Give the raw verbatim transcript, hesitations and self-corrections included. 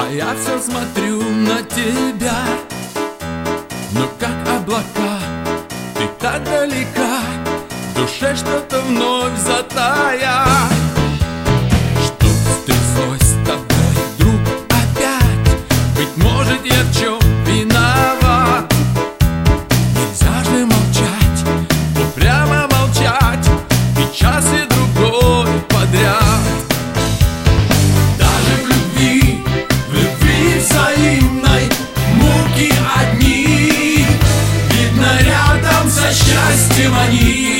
я все смотрю на тебя. Но как облака, ты так далека, в душе что-то вновь затая. Что стряслось с тобой, друг, опять? Быть может, я в чем виноват? Нельзя же молчать, упрямо молчать, и час и другой подряд. Даже в любви, в любви взаимной муки одни, видно, рядом со счастьем они.